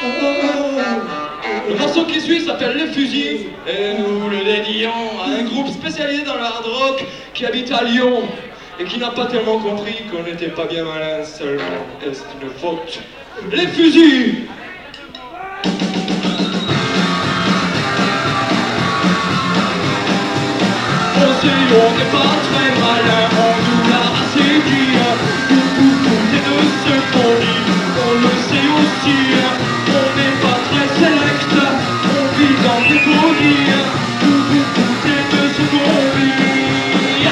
Le morceau qui suit s'appelle Les Fusils et nous le dédions à un groupe spécialisé dans le hard rock qui habite à Lyon et qui n'a pas tellement compris qu'on n'était pas bien malin seulement. Est-ce une faute? Les Fusils! On n'est pas très malin, on nous l'a assez dit. Tout est de ce qu'on dit, on le sait aussi. On n'est pas très select, on vit dans des folies. Tout est de ce qu'on vit.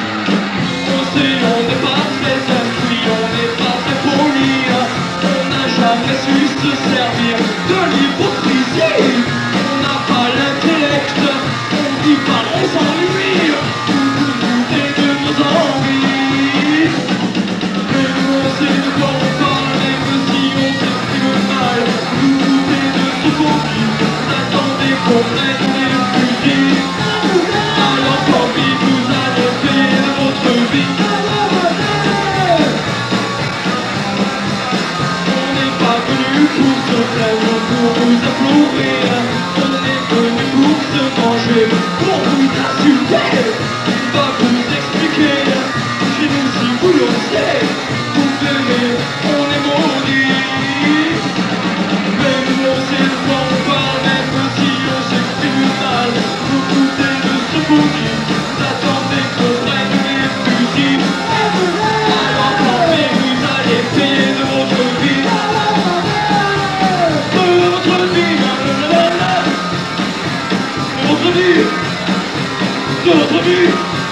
On n'est pas très instruit, on n'est pas très poli. On n'a jamais su se servir de l'hypocrisie. On n'a pas l'intellect, on dit pas, on s'ennuie. Notre vie,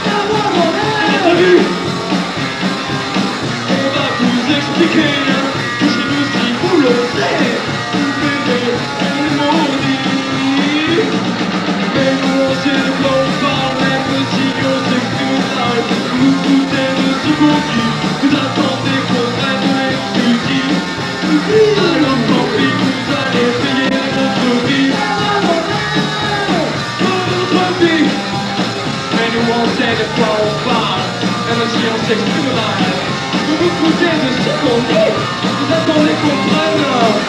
on va vous expliquer que chez nous si vous le savez, vous verrez, on est maudit. Mais nous on sait de quoi on parle, même si on s'exprime mal. Vous foutez de ce qu'on dit, vous attendez qu'on prenne les fusils. Alors tant pis, vous allez payer votre vie. Votre vie. Nous on sait de quoi on parle, même si on s'exprime mal. Vous vous foutez de ce qu'on dit, vous attendez qu'on prenne.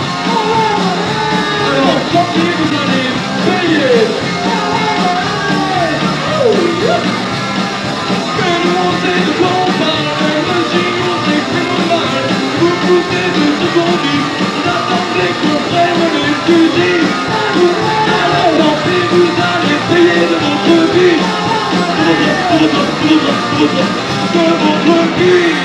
Alors tant pis, vous allez payer. Mais nous on sait de quoi on parle, même si on s'exprime mal. Vous vous foutez de ce qu'on dit, vous attendez qu'on prenne les fusils. Alors tant pis, vous allez payer de votre vie. De votre vie.